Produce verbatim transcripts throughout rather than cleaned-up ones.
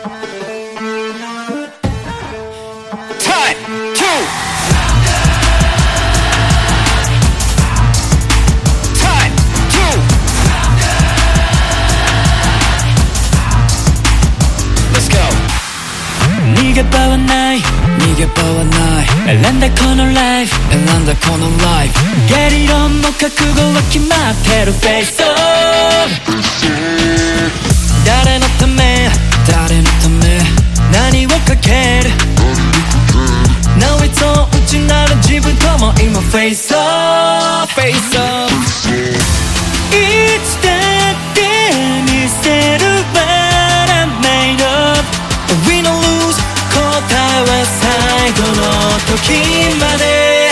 Time to Time to Let's go 逃げ場はない逃げ場はない選んだこのライフ選んだこのライフゲリロンも覚悟は決まってるフェイスオフ誰のため誰のため何をかける Now it's all 内なる自分とも今フェイスオフフェイスオフいつだって見せる What I'm made of Win or lose 答えは最後の時まで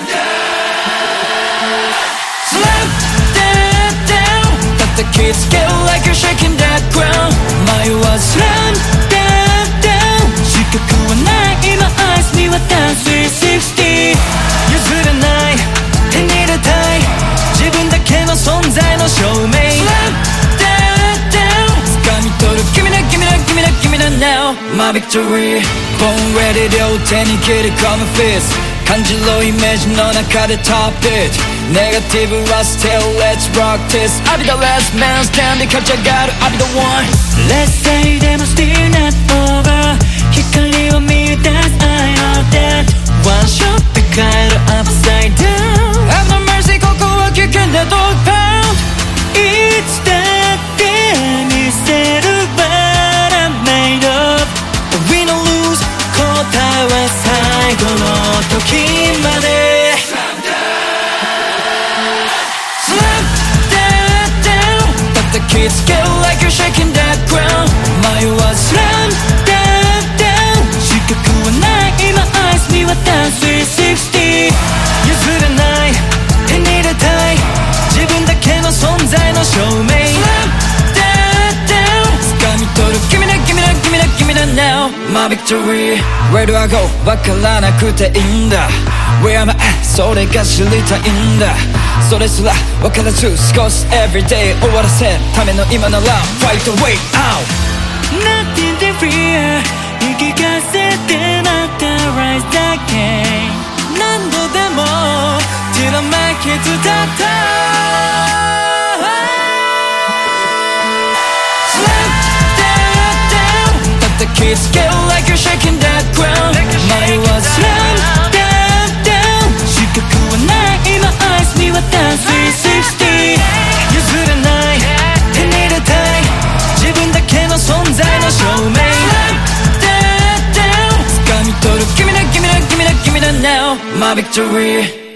Slam that down 叩きつけ like you're shaking that ground 前は Slam that down 資格はない今アイスに渡すスリーシックスティ譲れない手に入れたい自分だけの存在の証明 Slam that down 掴み取る Give me that give me that give me that give me that now My victory Born ready 両手に切り込むフィス感じろイメージの中で Top it ネガティブは Still let's rock this I'll be the last man standing 勝ち上がる I'll be the one Let's say でも still not over 光を見出す I know that One shot で変える Upside down Have no mercy ここは危険だ Dog pound いつだって見せる What I'm made of Win or lose 答えは最後の時まで Slam that down 叩きつけ like you're shaking that ground 前は Slam that down 資格はない今アイスに渡すスリーシックスティ譲れない手に入れたい自分だけの存在の証明 Slam that down 掴み取る Give me that give me that give me that give me that now My victory Where do I go わからなくていいんだ Where am I at それが知りたいんだそれすらわからず過ごす Everyday 終わらせるための今なら Fight the way out Nothing to fear 言い聞かせてまた Rise again 何度でも手の負けずだった叩きつけ like you're shaking that ground 前は Slam that down 資格はない今アイスに渡すスリーシックスティ譲れない手に入れたい自分だけの存在の証明 Slam that down 掴み取る Give me that give me that give me that give me that now My victory